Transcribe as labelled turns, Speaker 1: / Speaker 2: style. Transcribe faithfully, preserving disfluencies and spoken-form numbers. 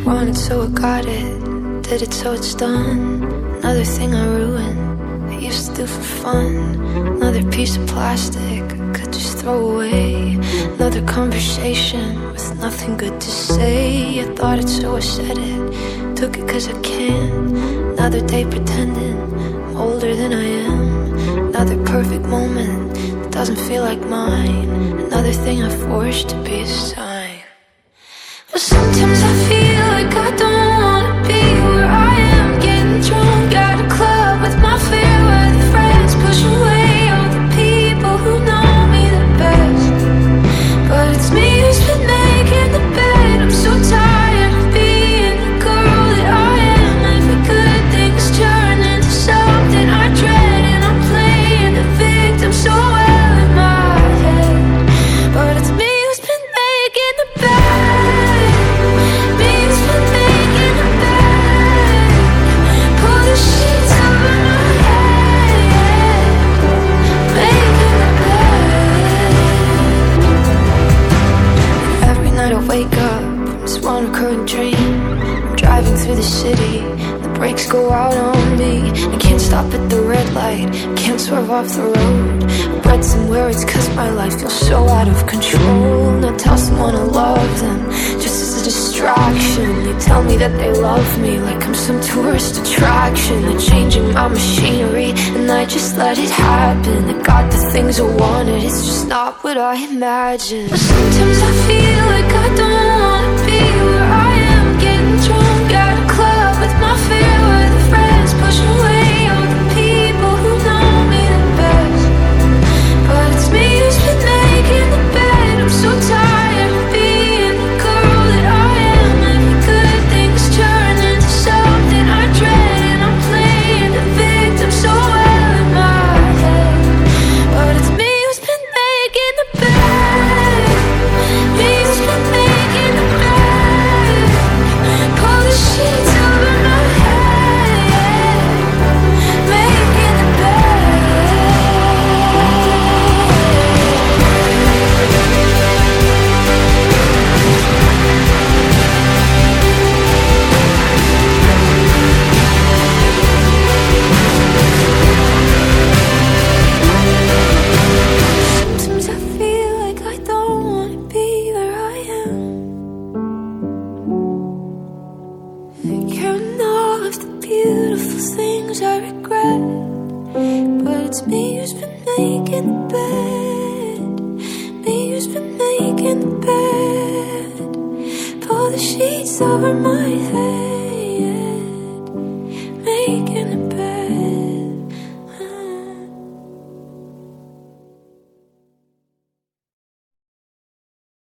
Speaker 1: want it, so I got it. Did it, so it's done. Another thing I ruined, I used to do for fun. Another piece of plastic I could just throw away. Another conversation with nothing good to say. I thought it, so I said it. Took it cause I can. Another day pretending I'm older than I am. Another perfect moment that doesn't feel like mine. Another thing I forced to be a sign. But sometimes I feel like I don't wanna be where I am, getting drunk at a club with my fair-weather friends, push away all the people who know me the best. But it's me who's been making the bed. I'm so tired of being the girl that I am. Every good thing's turned into something I dread, and I'm playing the victim so well in my head. But it's me who's been making the bed. Me who's been making the bed. Pull the sheets over my head. Making the bed. Every night I wake up from this one recurring dream. I'm driving through the city, the brakes go out on me. I can't stop at the red light, can't swerve off the road. I read somewhere it's cause my life feels so out of control. Now tell someone I love them, just as a distraction. They tell me that they love me like I'm some tourist attraction. They're changing my machinery and I just let it happen. I got the things I wanted, it's just not what I imagined. But sometimes I feel like I don't wanna be where I am, getting drunk at a club with my fair-weather friends, push away all the people who know me the best. But it's me who's been making the bed. I'm so tired of being the girl that I am. Every good thing's turned into something I dread, and I'm playing the victim so well in my head. But it's me who's been making the bed. Me who's been making the bed. Pull the sheets over my head. Making the bed. Sometimes I feel like I don't wanna be where I am, carrying all of the beautiful things I regret. But it's me who's been making the bed. Me who's been making the bed. Pull the sheets over my